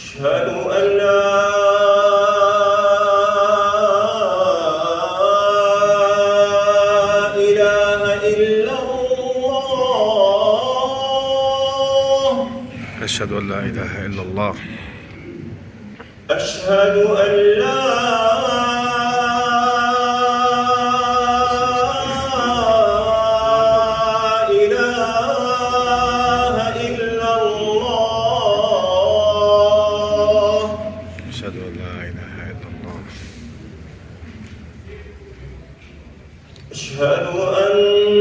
أشهد أن لا إله إلا الله. أشهد أن لا إله إلا الله. أشهد أن لا إله إلا الله. أشهد أن لا إله إلا الله. أشهد أن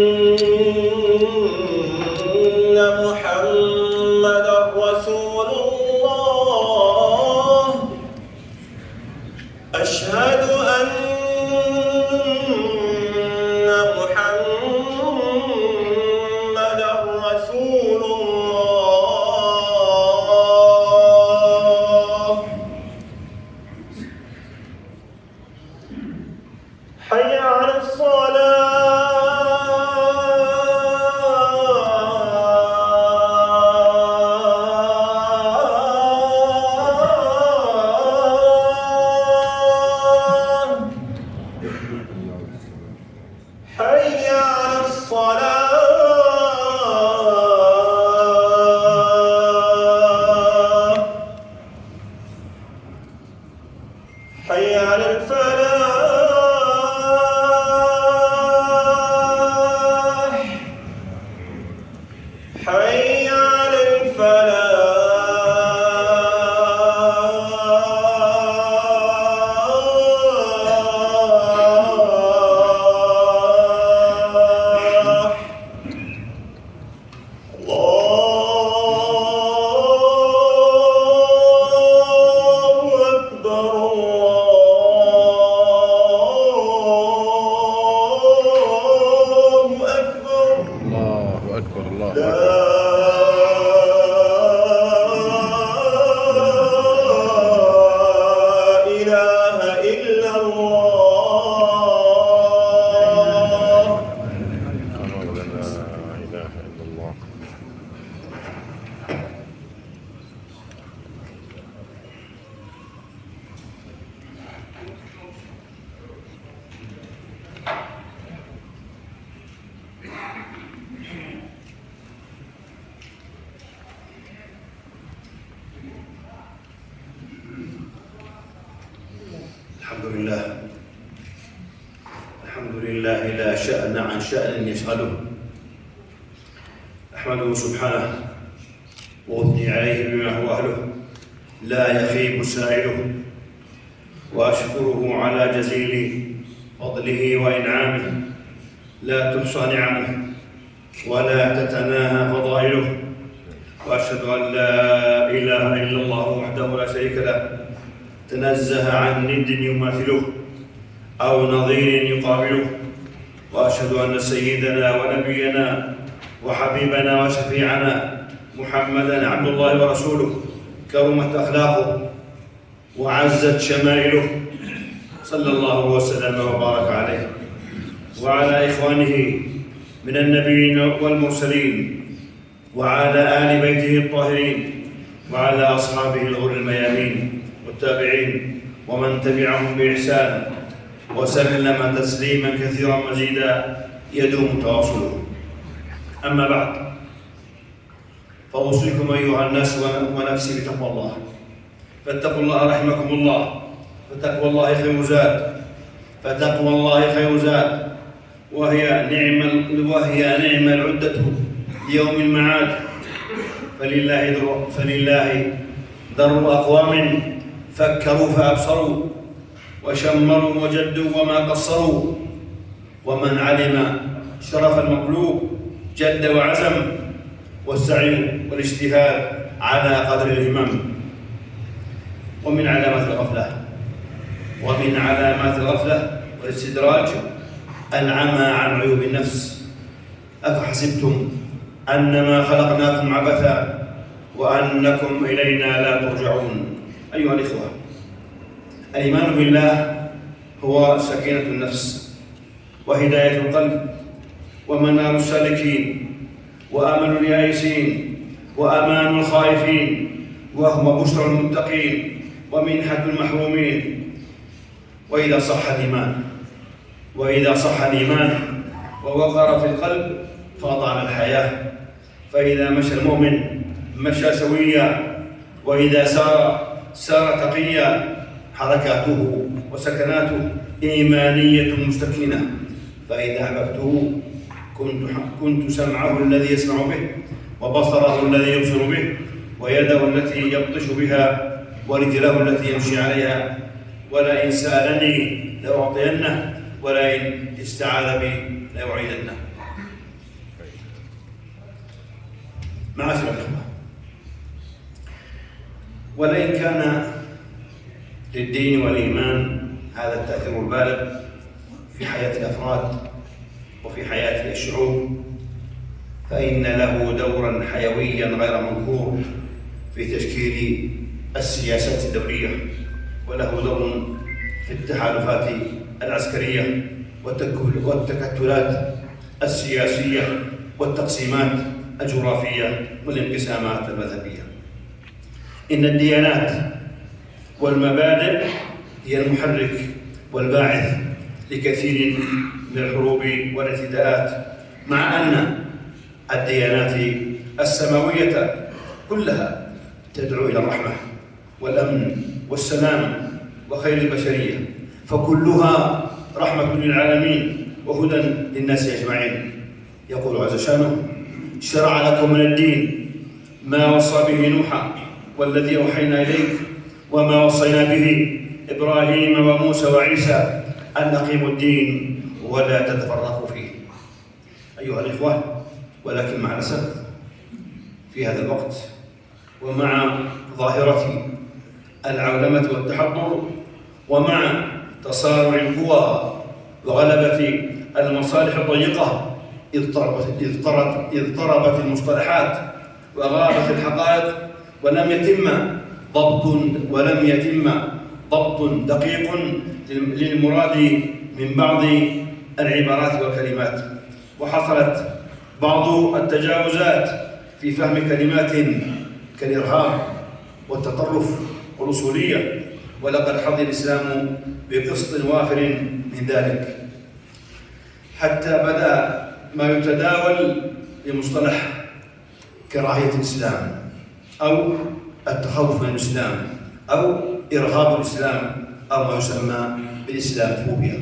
محمدًا رسول الله. أشهد أن محمدًا رسول الله. حي على الصلاة. حي على الصلاة. حي على الفلاح. حي على الفلاح. الله أكبر. الله أكبر. الله أكبر. الله لا أكبر. إله إلا الله. أشهد أن لا إله إلا الله. الحمد لله لا شأن عن شأن يشغله. أحمده سبحانه وأثني عليه بما هو أهله، لا يخيب سائله، وأشكره على جزيل فضله وإنعامه، لا تحصى نعمه ولا تتناهى فضائله. وأشهد أن لا إله إلا الله وحده لا شريك له، تنزه عن ند يماثله أو نظير يقابله. وأشهد أن سيدنا ونبينا وحبيبنا وشفيعنا محمدًا عبد الله ورسوله، كرمت أخلاقه وعزت شمائله، صلى الله وسلم وبارك عليه وعلى إخوانه من النبيين والمرسلين، وعلى آل بيته الطاهرين، وعلى أصحابه الغر الميامين والتابعين ومن تبعهم بإحسان، وسلم تسليما كثيرا مزيدا يدوم تواصله. أما بعد، فأوصيكم أيها الناس ونفسي بتقوى الله، فاتقوا الله رحمكم الله، فتقوى الله خير زاد، فتقوى الله خير زاد، وهي نعم العدة ليوم المعاد. فلله در أقوام فكروا فأبصروا، وشمروا وجدوا وما قصروا، ومن علم شرف المطلوب جد وعزم، والسعي والاجتهاد على قدر الهمم. ومن علامات الغفلة والاستدراج العمى عن عيوب النفس. أفحسبتم أنما خلقناكم عبثا وأنكم إلينا لا ترجعون. أيها الإخوة، الإيمان بالله هو سكينة النفس وهداية القلب ومنار السالكين وأمل اليائسين وأمان الخائفين وهو بشرى المتقين ومنحة المحرومين. وإذا صح الإيمان ووقر في القلب فاض على الحياة. فإذا مشى المؤمن مشى سويا، وإذا سار تقيا. حركاته وسكناته إيمانية مستكينة. فإذا أحببته كنت سمعه الذي يسمع به، وبصره الذي يبصر به، ويده التي يبطش بها، ورجله التي يمشي عليها. ولئن سألني لأعطينه، ولئن استعاذ بي لأعيذنه. معاشر الإخوة، ولئن كان للدين والإيمان هذا التأثير البالغ في حياة الأفراد وفي حياة الشعوب، فإن له دورا حيويا غير منكور في تشكيل السياسات الدولية، وله دور في التحالفات العسكرية والتكتلات السياسية والتقسيمات الجغرافية والانقسامات المذهبية. إن الديانات والمبادئ هي المحرك والباعث لكثير من الحروب والاعتداءات، مع أن الديانات السماوية كلها تدعو إلى الرحمة والأمن والسلام وخير البشرية، فكلها رحمة للعالمين وهدى للناس أجمعين. يقول عز شانه: شرع لكم من الدين ما وصى به نوحا والذي أوحينا إليك وما وصينا به إبراهيم وموسى وعيسى أن أقيموا الدين ولا تتفرقوا فيه. أيها الإخوة، ولكن مع الأسف في هذا الوقت ومع ظاهرة العولمة والتحضر ومع تصارع القوى وغلبة المصالح الضيقة، اضطربت المصطلحات وغابت الحقائق، ولم يتم ضبط دقيق للمراد من بعض العبارات والكلمات، وحصلت بعض التجاوزات في فهم كلمات كالإرهاب والتطرف والأصولية، ولقد حظي الإسلام بقسط وافر من ذلك، حتى بدأ ما يتداول بمصطلح كراهية الإسلام أو التخوف من الإسلام أو إرهاب الإسلام أو ما يسمى بالإسلام فوبيا.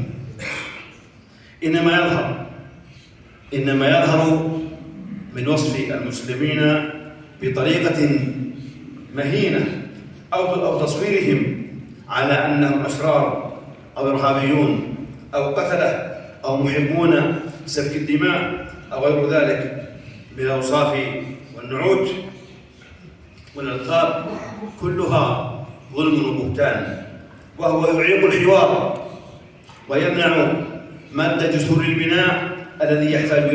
إنما يظهر من وصف المسلمين بطريقة مهينة أو تصويرهم على أنهم أشرار أو إرهابيون أو قتلة أو محبون سفك الدماء أو غير ذلك من الأوصاف والنعوت والألقاب، كلها ظلم وبهتان، وهو يعيق الحوار ويمنع مد جسور البناء الذي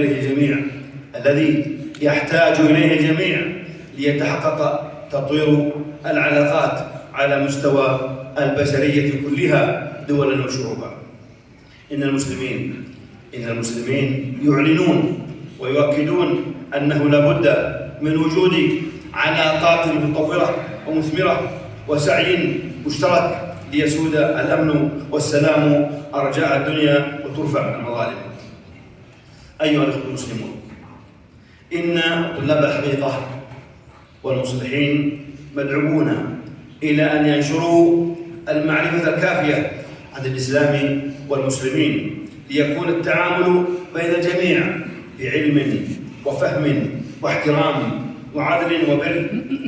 يحتاج إليه الجميع ليتحقق تطوير العلاقات على مستوى البشرية كلها دولا وشعوبا. إن المسلمين يعلنون ويؤكدون أنه لابد من وجود علاقات متطورة ومثمرة وسعي مشترك ليسود الأمن والسلام أرجاء الدنيا وترفع المظالم. أيها الأخوة المسلمون، إن طلاب الحقيقة والمصلحين مدعوون إلى أن ينشروا المعرفة الكافية عن الإسلام والمسلمين، ليكون التعامل بين الجميع بعلم وفهم واحترام وعدل وبر.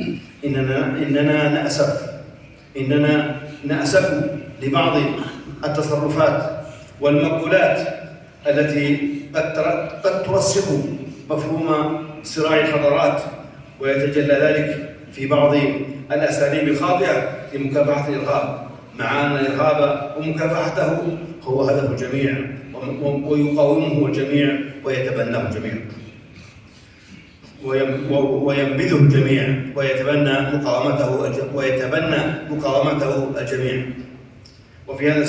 إننا نأسف لبعض التصرفات والمقولات التي قد ترسخ مفهوم صراع الحضارات، ويتجلى ذلك في بعض الأساليب الخاطئة لمكافحة الإرهاب، مع أن الإرهاب ومكافحته هو هدف الجميع ويقاومه الجميع ويتبناه الجميع وينبذه الجميع ويتبنى مقاومته الجميع. وفي هذا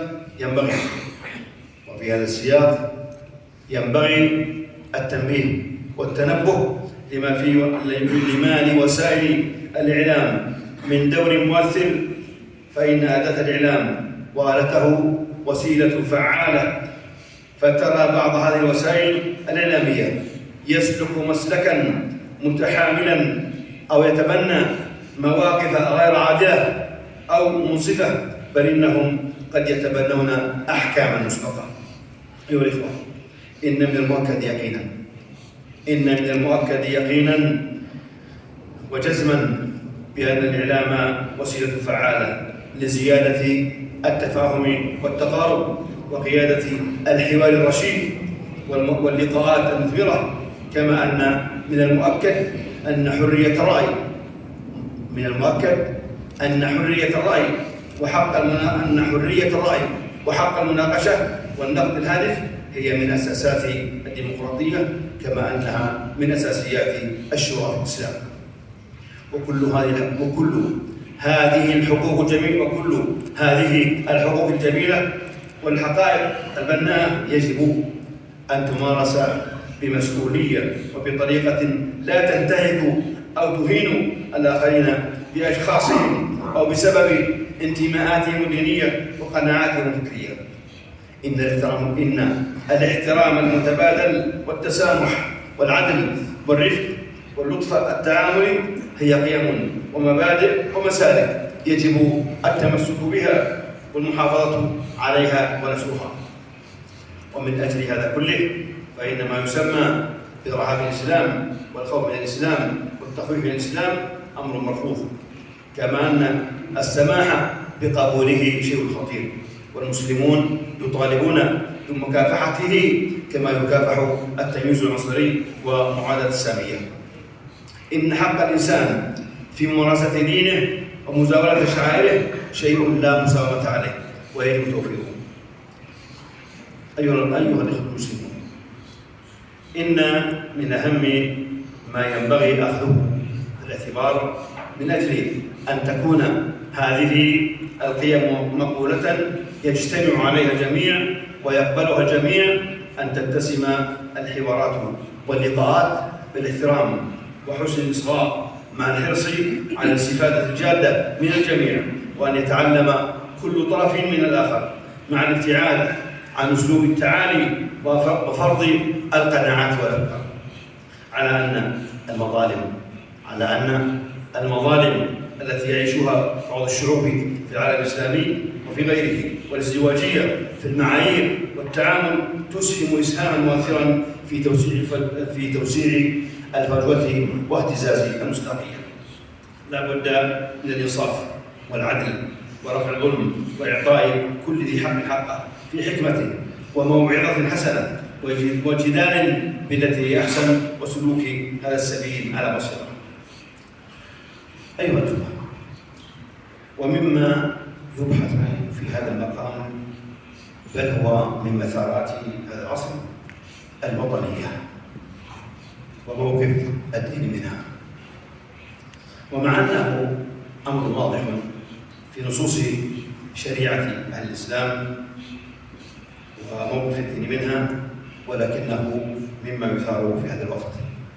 السياق ينبغي التنبيه والتنبه لما لوسائل الإعلام من دور مؤثر، فإن أداة الإعلام وآلته وسيلة فعالة، فترى بعض هذه الوسائل الإعلامية يسلك مسلكا متحاملا أو يتبنى مواقف غير عادلة أو منصفة، بل إنهم قد يتبنون أحكاما مسبقة. أيها الإخوة، إن من المؤكد يقينا وجزما بأن الإعلام وسيلة فعالة لزيادة التفاهم والتقارب وقيادة الحوار الرشيد واللقاءات المثمرة، كما أن من المؤكد أن حرية الرأي وحق المناقشة والنقد الهادف هي من أساسات الديمقراطية، كما أنها من أساسيات الشورى في الإسلام. وكل هذه الحقوق الجميلة والحقائق البناءة يجب أن تمارس بمسؤولية وبطريقة لا تنتهك أو تهين الآخرين بأشخاصهم أو بسبب انتماءاتهم الدينية وقناعاتهم الفكرية. إن الاحترام المتبادل والتسامح والعدل والرفق واللطف التعاملي هي قيم ومبادئ ومسالك يجب التمسك بها والمحافظة عليها ونشرها. ومن أجل هذا كله فإن ما يسمى برهاب الإسلام والخوف من الإسلام والتخويف من الإسلام أمر مرفوض، كما أن السماح بقبوله شيء خطير، والمسلمون يطالبون بمكافحته كما يكافح التمييز العنصري ومعاداة السامية. إن حق الإنسان في ممارسة دينه ومزاولة شعائره شيء لا مساومة عليه ويجب توفيره. أيها الإخوة المسلمون، إن من أهم ما ينبغي أخذه الاعتبار من أجل أن تكون هذه القيم مقبولة يجتمع عليها الجميع ويقبلها الجميع، أن تتسم الحوارات واللقاءات بالاحترام وحسن الإصغاء مع الحرص على الاستفادة الجادة من الجميع، وأن يتعلم كل طرف من الآخر مع الابتعاد عن أسلوب التعالي وفرض القناعات والأفكار، على أن المظالم التي يعيشها بعض الشعوب في العالم الإسلامي وفي غيره والازدواجية في المعايير والتعامل تسهم إسهاما مؤثرا في توسيع الفجوة واهتزاز المصداقية. لا بد من الإنصاف والعدل ورفع الظلم وإعطاء كل ذي حق حقه في حكمة وموعظة حسنة وجدال بالتي هي أحسن وسلوك هذا السبيل على بصيرة. أيها الأخوة، ومما يبحث عنه في هذا المقام بل هو من مثارات هذا العصر الوطنية وموقف الدين منها، ومع أنه أمر واضح في نصوص شريعة الإسلام وموقف الدين منها، ولكنه مما يثار في هذا الوقت.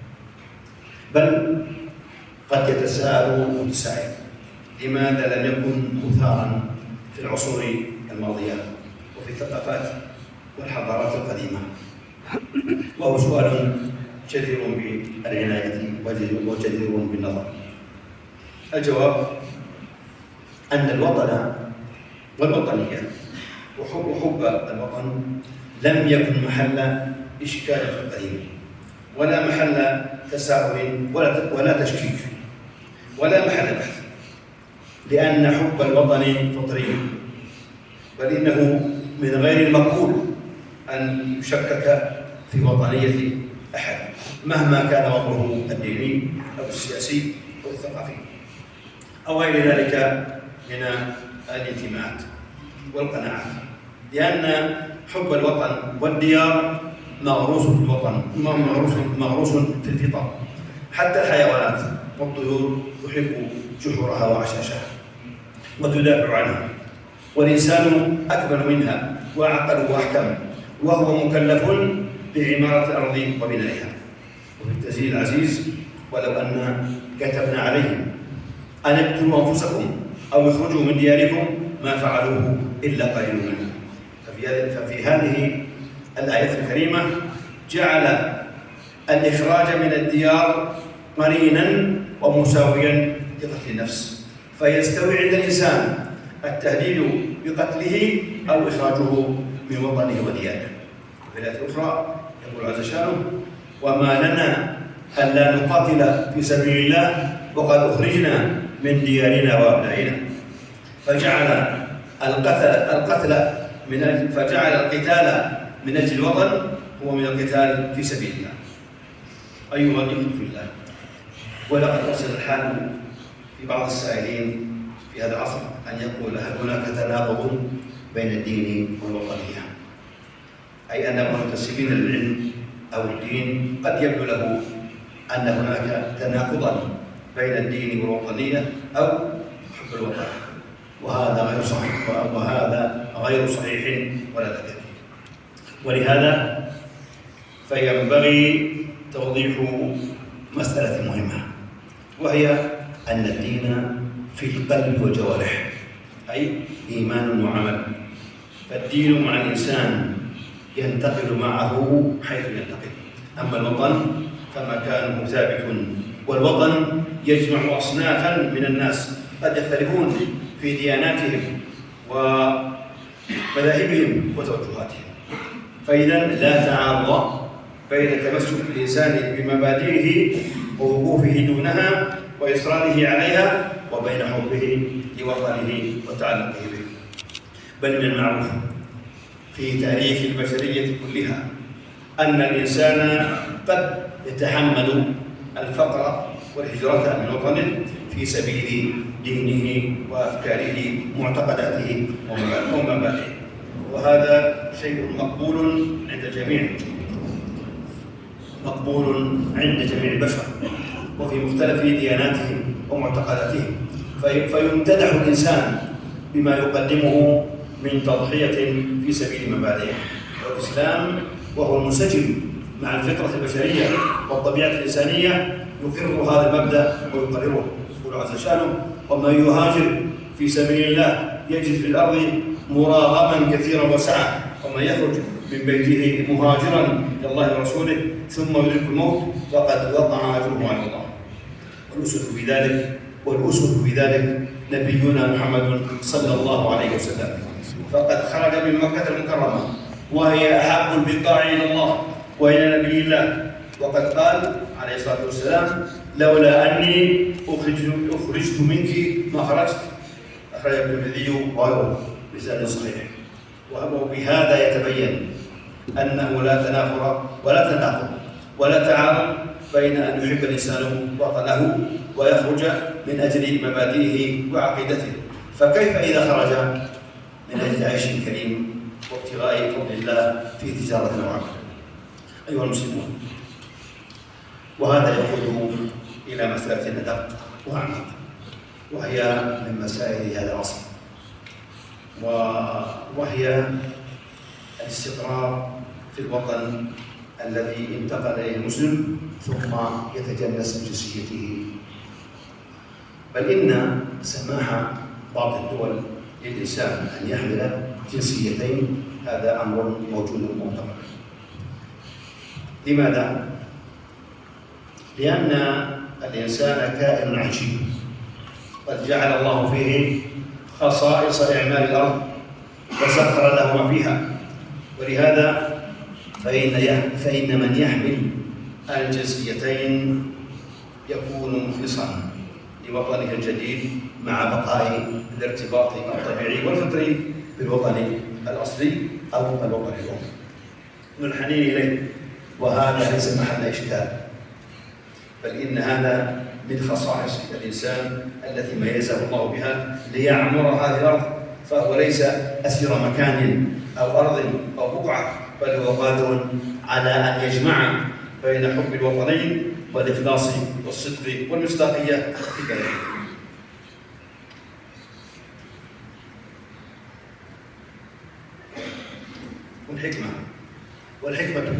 بل قد يتساءل متساءل لماذا لم يكن مثارا في العصور الماضية وفي الثقافات والحضارات القديمة، وهو سؤال جدير بالعناية وجدير بالنظر. الجواب أن الوطن والوطنية وحب الوطن لم يكن محل إشكال في القديم، ولا محل تساؤل ولا تشكيك، ولا محل بحث، لأن حب الوطن فطري، بل إنه من غير المقبول أن يشكك في وطنية أحد مهما كان وضعه الديني أو السياسي أو الثقافي أو غير ذلك من الانتماءات والقناعات، لأن حب الوطن والديار مغروس في الوطن، مغروس في الفطر. حتى الحيوانات والطيور تحب جحورها وعشاشها وتدافع عنها، والإنسان أكبر منها وأعقل وأحكم، وهو مكلف بعمارة الأرض وبنائها وبالتزيين العزيز. ولو أن كتبنا عليهم أن اقتلوا أنفسكم أو اخرجوا من دياركم ما فعلوه إلا قليل منهم. ففي هذه الآية الكريمة جعل الإخراج من الديار قرينا ومساويا لقتل النفس، فيستوي عند الإنسان التهديد بقتله أو إخراجه من وطنه وديانه. وفي الآية الأخرى يقول عز شانه: وما لنا ألا نقاتل في سبيل الله وقد أخرجنا من ديارنا وأبنائنا. فجعل القتل من أجل الوطن هو من القتال في سبيل الله. أيها الإخوة في الله، ولقد وصل الحال في بعض السائلين في هذا العصر أن يقول: هل هناك تناقض بين الدين والوطنية؟ أي أن المنتسبين للعلم أو الدين قد يبدو له أن هناك تناقضا بين الدين والوطنية أو حب الوطن، وهذا غير صحيح ولا دليل. ولهذا فينبغي توضيح مسألة مهمة، وهي أن الدين في القلب والجوارح، أي إيمان وعمل. فالدين مع الإنسان ينتقل معه حيث ينتقل، أما الوطن فمكانه ثابت. والوطن يجمع أصنافا من الناس قد يختلفون في دياناتهم ومذاهبهم وتوجهاتهم، فإذا لا تعارض بين تمسك الإنسان بمبادئه ووقوفه دونها وإصراره عليها وبين حبه لوطنه وتعلقه به. بل من المعروف في تاريخ البشرية كلها أن الإنسان قد يتحمل الفقر والهجرة من وطنه في سبيل دينه وأفكاره ومعتقداته ومبادئه، وهذا شيء مقبول عند جميع البشر وفي مختلف دياناتهم ومعتقداتهم. فيمتدح الإنسان بما يقدمه من تضحية في سبيل مبادئه. والإسلام وهو المنسجم مع الفطرة البشرية والطبيعة الإنسانية يقر هذا المبدأ ويقرره. يقول عز شانه: ومن يهاجر في سبيل الله يجد في الأرض مراغما كثيرا وسعة، ومن يخرج من بيته مهاجرا إلى الله ورسوله ثم يدرك الموت فقد وقع أجره على الله. والأسد في ذلك نبينا محمد صلى الله عليه وسلم، فقد خرج من مكة المكرمة وهي أحب البقاع إلى الله وإلى نبي الله، وقد قال عليه الصلاة والسلام: لولا أني أخرجت منك ما خرجت. أخرج الترمذي وغيره بسند صحيح. وبهذا يتبين أنه لا تنافر ولا تناقض ولا تعارض بين أن يحب الإنسان وطنه ويخرج من أجل مبادئه وعقيدته، فكيف إذا خرج من أجل عيش كريم وابتغاء فضل الله في تجارة وعمل؟ أيها المسلمون، وهذا يقود إلى مسألة أدق وأعمق، وهي من مسائل هذا العصر، وهي الاستقرار في الوطن الذي انتقل إليه المسلم ثم يتجنس من جنسيته. بل إن سماح بعض الدول للإنسان أن يحمل جنسيتين هذا أمر موجود ومعتبر. لماذا؟ لأن الإنسان كائن عجيب قد جعل الله فيه خصائص إعمال الأرض وسخر له ما فيها، ولهذا فإن من يحمل الجنسيتين يكون مخلصا لوطنه الجديد مع بقاء الارتباط الطبيعي والفطري بالوطن الأصلي أو الوطن الأم والحنين إليه. وهذا ليس محل إشكال، بل إن هذا من خصائص الإنسان التي ميزه الله بها ليعمر هذه الأرض، فهو ليس أسير مكان أو أرض أو بقعة، بل هو قادر على أن يجمع بين حب الوطنين والإخلاص والصدق والمصداقية في بلده. والحكمة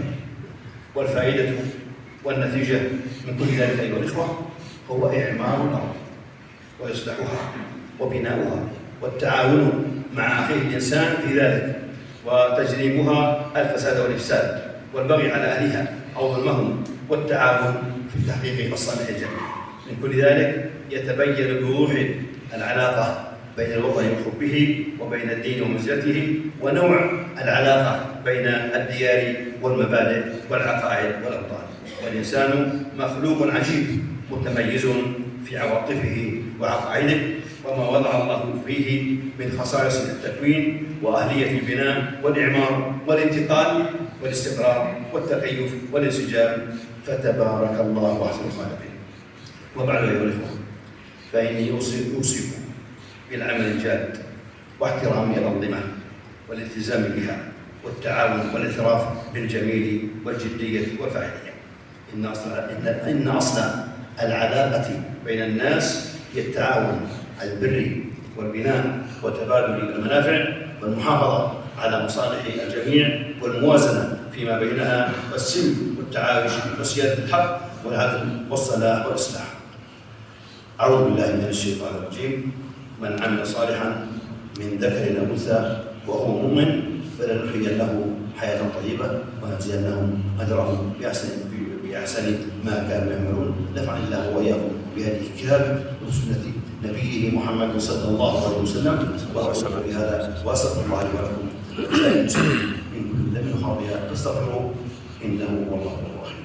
والفائدة والنتيجة من كل ذلك أيها الإخوة هو إعمار الأرض، وإصلاحها وبناؤها والتعاون مع أخيه الإنسان في ذلك، وتجنيبها الفساد والإفساد والبغي على أهلها أو ظلمهم، والتعاون في تحقيق مصالح الجميع. من كل ذلك يتبين بوضوح العلاقة بين الوطن وحبه وبين الدين ومنزلته، ونوع العلاقة بين الديار والمبادئ والعقائد والأوطان. والإنسان مخلوق عجيب متميز في عواطفه وعقائده، وما وضع الله فيه من خصائص التكوين وأهلية البناء والإعمار والانتقال والاستقرار والتكيف والانسجام، فتبارك الله أحسن الخالقين. وبعد أيها الإخوة، فإني أوصيكم بالعمل الجاد واحترام الأنظمة والالتزام بها والتعاون والاعتراف بالجميل والجدية والفاعلية. إن أصل العلاقة بين الناس هي التعاون البري والبناء وتبادل المنافع والمحافظة على مصالح الجميع والموازنة فيما بينها والسلم والتعايش وسيادة الحق والعدل والصلاح والإصلاح. أعوذ بالله من الشيطان الرجيم. من عمل صالحا من ذكر أو أنثى وهو مؤمن فلنحيينه حياة طيبة ونجزينهم أجرهم بأحسن ما كانوا يعملون. نفعني الله وإياكم بهذه الكتاب وسنة نبيه محمد صلى الله عليه وسلم. وأقول بهذا وأستغفر الله لي ولكم ولسائر المسلمين من كل ذنب خاطئة فاستغفروه إنه هو الله الرحيم.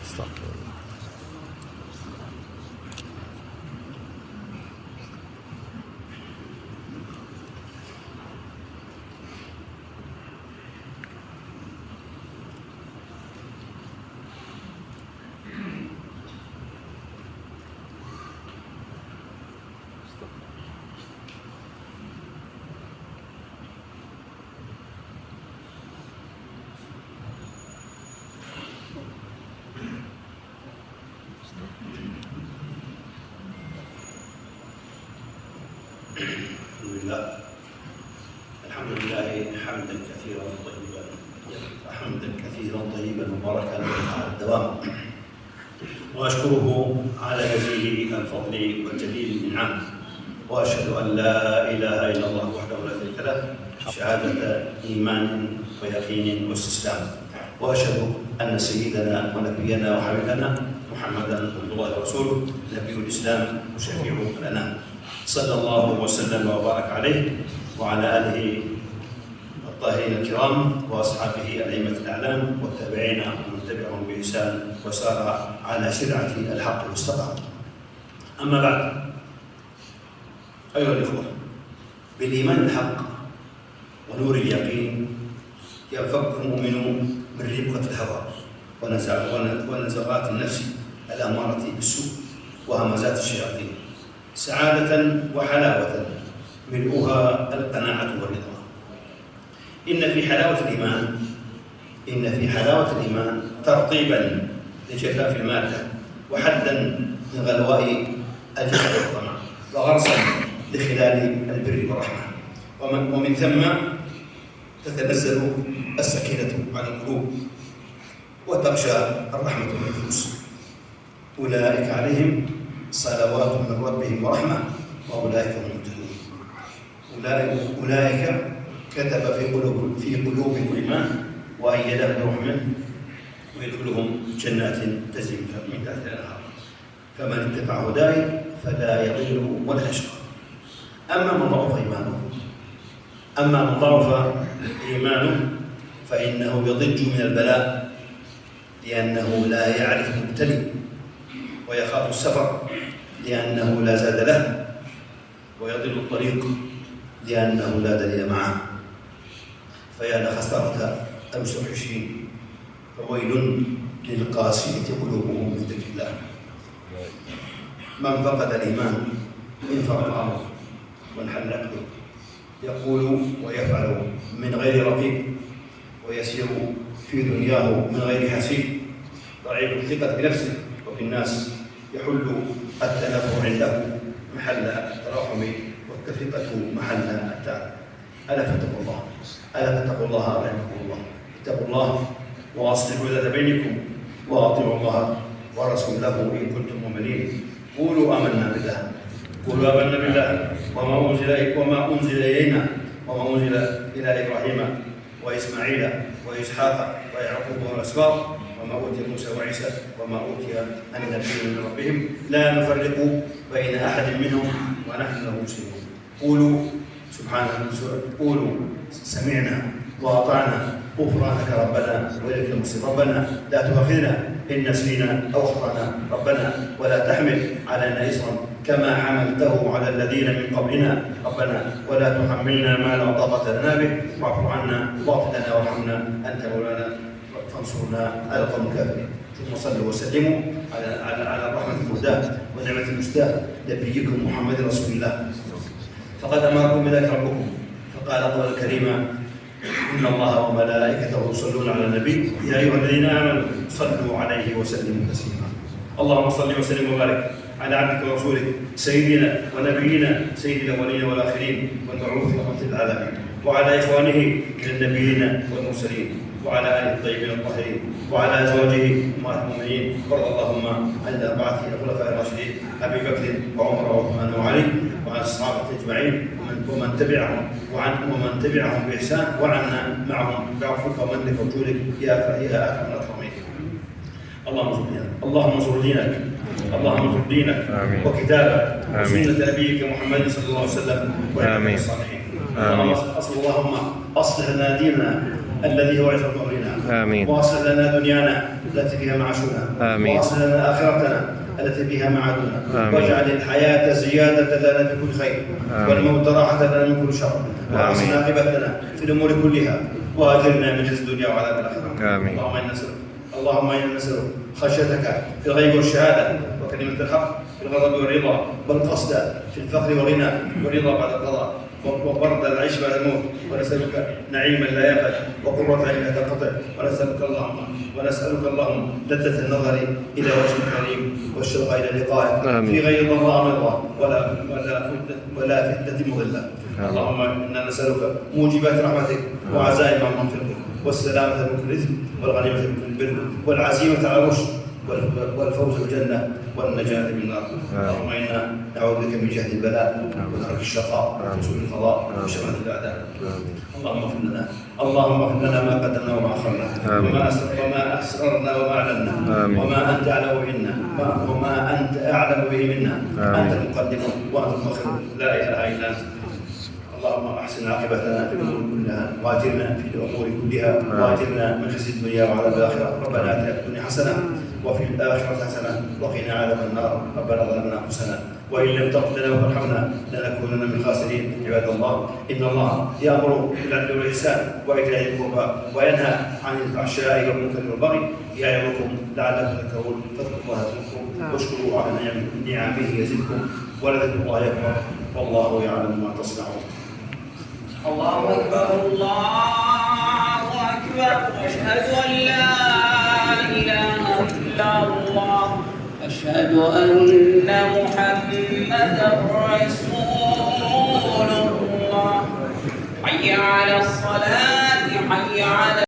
الحمد لله حمدا كثيرا طيبا مباركا على الدوام، واشكره على جزيل الفضل والجليل الانعام، واشهد ان لا اله الا الله وحده لا شريك له شهاده ايمان ويقين واستسلام، واشهد ان سيدنا ونبينا وحبيبنا محمدا عبد الله ورسوله نبي الاسلام وشفيع الانام، صلى الله وسلم وبارك عليه وعلى آله الطاهرين الكرام وأصحابه الأئمة الأعلام والتابعين ومن تبعهم بإحسان وسار على شرعة الحق المستقيم. أما بعد، أيها الإخوة، بالإيمان الحق ونور اليقين ينفك المؤمن من ربقة الهوى ونزغات النفس الأمارة بالسوء وهمزات الشياطين، سعادة وحلاوة ملؤها القناعة والرضا. إن في حلاوة الإيمان ترطيبا لجفاف المادة، وحدا من غلواء الجهل والطمع، وغرسا لخلال البر والرحمة، ومن ثم تتنزل السكينة على القلوب وتغشى الرحمة النفوس. أولئك عليهم صلوات من ربهم ورحمة وأولئك هم المهتدون. أولئك كتب في قلوبهم الإيمان وأيدهم بروح منه ويدخلهم جنات تجري من تحتها الأنهار، فمن اتبع هداي فلا يضل ولا يشقى. أما من ضعف إيمانه فإنه يضج من البلاء، لأنه لا يعرف المبتلي، ويخاف السفر لأنه لا زاد له، ويضل الطريق لأنه لا دليل معه. فيا لخسارة المستوحشين، فويل للقاسية قلوبهم من ذكر الله. من فقد الإيمان انفرد أمره وانحل عقله، يقول ويفعل من غير رقيب، ويسير في دنياه من غير حسيب، ضعيف الثقة بنفسه وبالناس، يحل التنافع عنده محل التراحم والتفرقة محل التعب. ألا فاتقوا الله رحمكم الله. اتقوا الله وأصلحوا ذات بينكم، وأطيعوا الله ورسوله إن كنتم مؤمنين. قولوا آمنا بالله قولوا آمنا بالله وما أنزل إلينا وما أنزل إلى إبراهيم وإسماعيل وإسحاق ويعقوب والأسباط وما أوتي موسى وعيسى وما أوتي النبيون من ربهم لا نفرق بين أحد منهم ونحن له مسلمون. قولوا سبحانه قولوا سمعنا وأطعنا غفرانك ربنا وإليك المصير. ربنا لا تؤاخذنا إن نسينا أو أخطأنا ربنا ولا تحمل علينا إصرا كما حملته على الذين من قبلنا ربنا ولا تحملنا ما لا طاقة لنا به واعف عنا واغفر لنا وارحمنا أنت مولانا فانصرنا على القوم الكافرين. ثم صلوا وسلموا على الرحمة المهداة ونعمة المستاه نبيكم محمد رسول الله فقد أمركم بذلك ربكم فقال قولا كريما إن الله وملائكته يصلون على النبي يا أيها الذين آمنوا صلوا عليه وسلموا تسليما. اللهم صل وسلم وبارك على عبدك ورسولك سيدنا ونبينا سيد الأولين والآخرين والمبعوث رحمة للعالمين وعلى إخوانه من النبيين والمرسلين وعلى آله الطيبين الطاهرين وعلى أزواجه أمهات المؤمنين وارض اللهم عن الأربعة الخلفاء الراشدين أبي بكر وعمر وعثمان وعلي وعن الصحابة أجمعين ومن تبعهم بإحسان وعنا معهم بعفوك ومنك وجودك يا أكرم الأكرمين. اللهم انصر دينك اللهم انصر دينك وكتابك وسنة نبيك محمد صلى الله عليه وسلم وعلى الصالحين. اللهم أصلح لنا ديننا الذي هو عصمة أمرنا وأصلح لنا دنيانا التي فيها معاشنا وأصلح لنا آخرتنا التي فيها معادنا واجعل الحياة زيادة لنا في كل خير والموت راحة لنا من كل شر وأحسن عاقبتنا في الأمور كلها وأجرنا من خزي الدنيا وعذاب الآخرة. اللهم إنا نسألك خشيتك في الغيب والشهادة وكلمة الحق في الغضب والرضا والقصد في الفقر والغنى والرضا بعد القضاء وبرد العيش بعد الموت ونسألك نعيما لا يفد وقرة عين لا تنقطع ونسألك اللهم لذة النظر إلى وجه الكريم والشوق إلى لقائك في غير ضراء مرضى ولا فتنة مضلة. اللهم إنا نسألك موجبات رحمتك وعزائم مغفرتك والسلامة من كل إثم والغنيمة من كل بر والعزيمة على الرشد والفوز بالجنة والنجاة من النار. اللهم إنا نعوذ بك من جهد البلاء ودرك الشقاء وسوء القضاء وشماتة الأعداء. اللهم اغفر لنا ما قدمنا وما أخرنا وما أسررنا وما أعلنا وما أنت أعلم منا وما أنت أعلم به منا أنت المقدم وأنت المؤخر لا إله إلا أنت. اللهم احسن عاقبتنا في الامور كلها واجرنا في الامور كلها واجرنا من خزي الدنيا وعذاب الاخره. ربنا اتنا في الدنيا حسنه وفي الاخره حسنه وقنا عذاب النار. ربنا ظلمنا انفسنا وان لم تغفر لنا وترحمنا لنكونن من الخاسرين. عباد الله ان الله يامر بالعدل والاحسان وايتاء ذي القربى وينهى عن الفحشاء والمنكر والبغي يعظكم لعلكم تذكرون. فاذكروا الله يذكركم واشكروا على نعمه يزدكم ولذكر الله اكبر والله يعلم ما تصنعون. الله أكبر الله أكبر أشهد أن لا إله إلا الله أشهد أن محمدا رسول الله. حي على الصلاة حي على